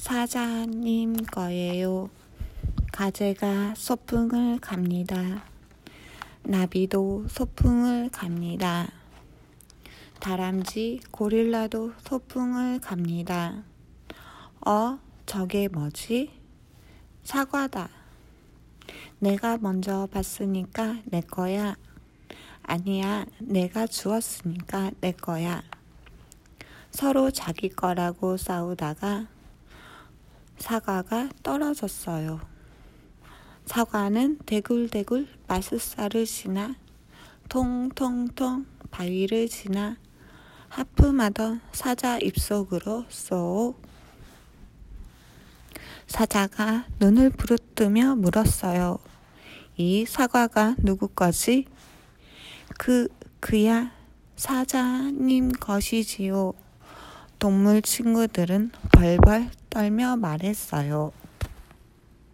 사자님 거예요. 가재가 소풍을 갑니다. 나비도 소풍을 갑니다. 다람쥐, 고릴라도 소풍을 갑니다. 저게 뭐지? 사과다. 내가 먼저 봤으니까 내 거야. 아니야, 내가 주웠으니까 내 거야. 서로 자기 거라고 싸우다가 사과가 떨어졌어요. 사과는 대굴대굴 마술사를 지나 통통통 바위를 지나 하품하던 사자 입속으로 쏙. 사자가 눈을 부릅뜨며 물었어요. 이 사과가 누구 거지? 그야 사자님 것이지요. 동물 친구들은 벌벌 떨며 말했어요.